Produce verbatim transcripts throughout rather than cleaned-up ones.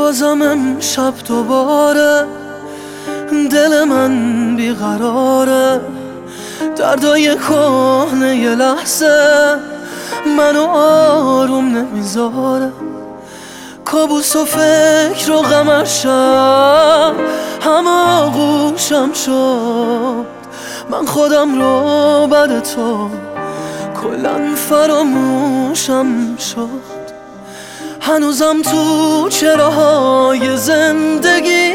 بازم امشب دوباره دل من بیقراره، دردای کهنه یه لحظه منو آروم نمیذاره. کابوس و فکر و غمشم همه آغوشم شد، من خودم رو بعد تو کلن فراموشم شد. هنوزم تو چراهای زندگی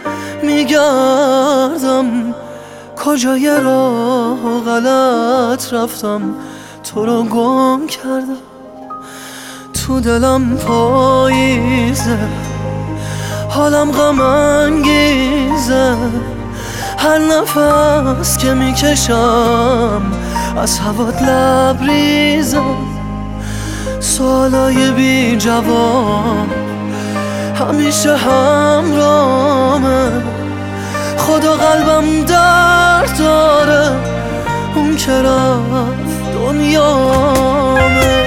میگردم، کجای راه غلط رفتم تو رو گم کردم. تو دلم پاییزه، حالم غم انگیزه، هر نفس که میکشم از هوات لبریزه. سوالای بی جواب همیشه همراهمه، خدا قلبم درد داره، اون که رفت دنیامه.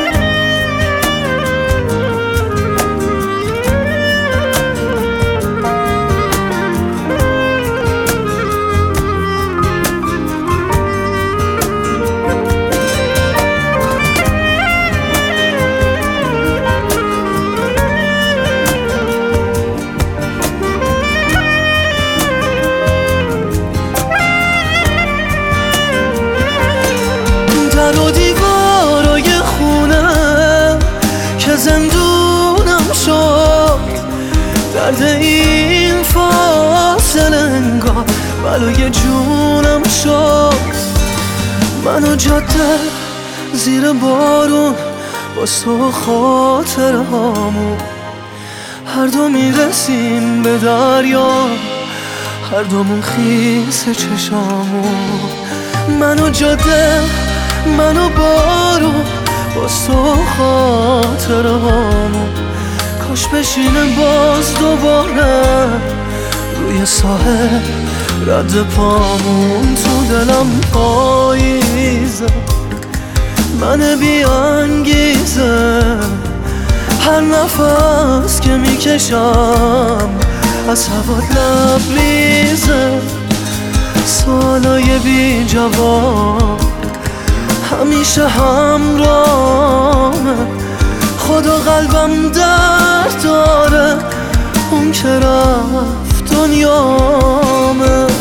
در و دیوارای خونه که زندونم شد، درد این فاصله انگار بلای جونم شد. من و جاده زیر بارون با تو خاطره هامون، هر دو میرسیم به دریا، هر دومون خیس چشامون. من و جاده، من و بارون با تو خاطره هامون، کاش بشینه باز دوباره روی ساحل رد پامون. تو دلم پاییزه، من بی انگیزه، هر نفس که میکشم از هوات لبریزه. سوالای بی جواب همیشه همراهمه، خدا قلبم درد داره، اون که رفت دنیامه.